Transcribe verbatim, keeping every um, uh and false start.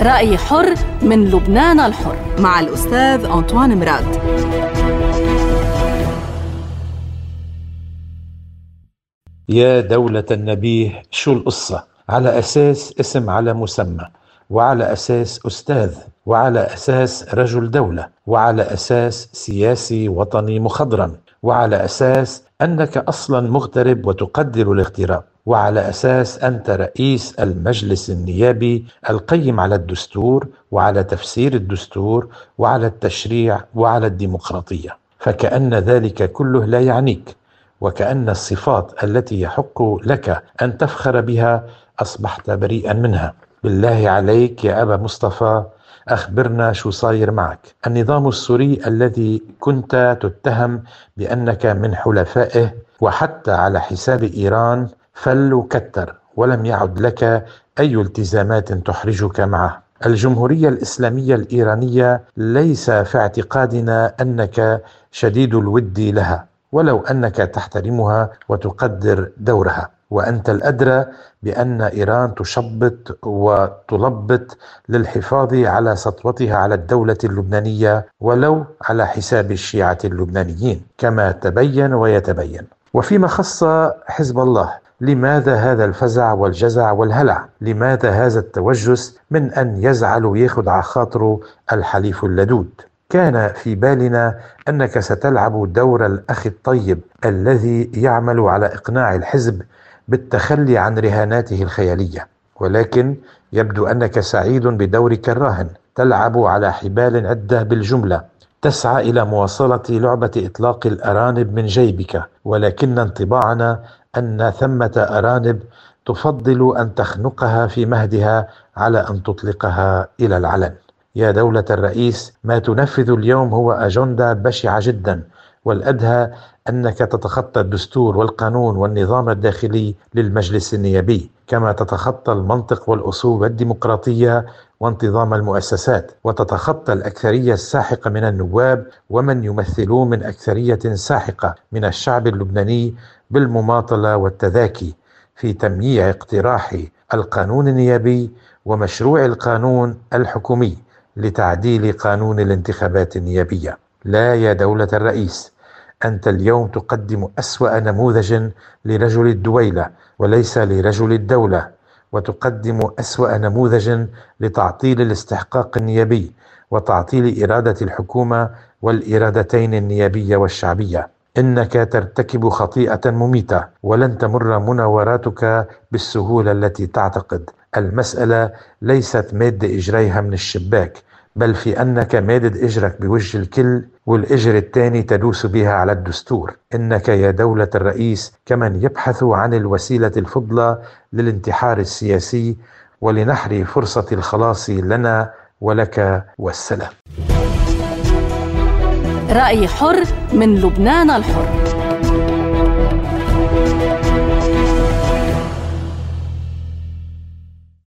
رأي حر من لبنان الحر مع الأستاذ أنطوان مراد. يا دولة النبيه، شو القصة؟ على أساس اسم على مسمى، وعلى أساس أستاذ، وعلى أساس رجل دولة، وعلى أساس سياسي وطني مخضرم، وعلى أساس أنك أصلا مغترب وتقدر الاغتراب، وعلى أساس أنت رئيس المجلس النيابي القيم على الدستور وعلى تفسير الدستور وعلى التشريع وعلى الديمقراطية، فكأن ذلك كله لا يعنيك، وكأن الصفات التي يحق لك أن تفخر بها أصبحت بريئا منها. بالله عليك يا أبا مصطفى، أخبرنا شو صاير معك. النظام السوري الذي كنت تتهم بأنك من حلفائه وحتى على حساب إيران فل وكتر، ولم يعد لك أي التزامات تحرجك معه. الجمهورية الإسلامية الإيرانية ليس في اعتقادنا أنك شديد الود لها، ولو أنك تحترمها وتقدر دورها، وأنت الأدرى بأن إيران تشبط وتلبط للحفاظ على سطوتها على الدولة اللبنانية ولو على حساب الشيعة اللبنانيين كما تبين ويتبين. وفيما خص حزب الله، لماذا هذا الفزع والجزع والهلع؟ لماذا هذا التوجس من أن يزعل وياخد على خاطره الحليف اللدود؟ كان في بالنا أنك ستلعب دور الأخ الطيب الذي يعمل على إقناع الحزب بالتخلي عن رهاناته الخيالية، ولكن يبدو أنك سعيد بدورك الراهن، تلعب على حبال عدة بالجملة، تسعى إلى مواصلة لعبة إطلاق الأرانب من جيبك، ولكن انطباعنا أن ثمة أرانب تفضل أن تخنقها في مهدها على أن تطلقها إلى العلن. يا دولة الرئيس، ما تنفذ اليوم هو أجندة بشعة جدا، والأدهى أنك تتخطى الدستور والقانون والنظام الداخلي للمجلس النيابي، كما تتخطى المنطق والأصول والديمقراطية وانتظام المؤسسات، وتتخطى الأكثرية الساحقة من النواب ومن يمثلون من أكثرية ساحقة من الشعب اللبناني بالمماطلة والتذاكي في تمييع اقتراح القانون النيابي ومشروع القانون الحكومي لتعديل قانون الانتخابات النيابية. لا يا دولة الرئيس، أنت اليوم تقدم أسوأ نموذج لرجل الدويلة وليس لرجل الدولة، وتقدم أسوأ نموذج لتعطيل الاستحقاق النيابي وتعطيل إرادة الحكومة والإرادتين النيابية والشعبية. إنك ترتكب خطيئة مميتة، ولن تمر مناوراتك بالسهولة التي تعتقد. المسألة ليست مادة إجريها من الشباك، بل في أنك مادد إجرك بوجه الكل والإجر الثاني تدوس بها على الدستور. إنك يا دولة الرئيس كمن يبحث عن الوسيلة الفضلى للانتحار السياسي ولنحر فرصة الخلاص لنا ولك والسلام. رأي حر من لبنان الحر.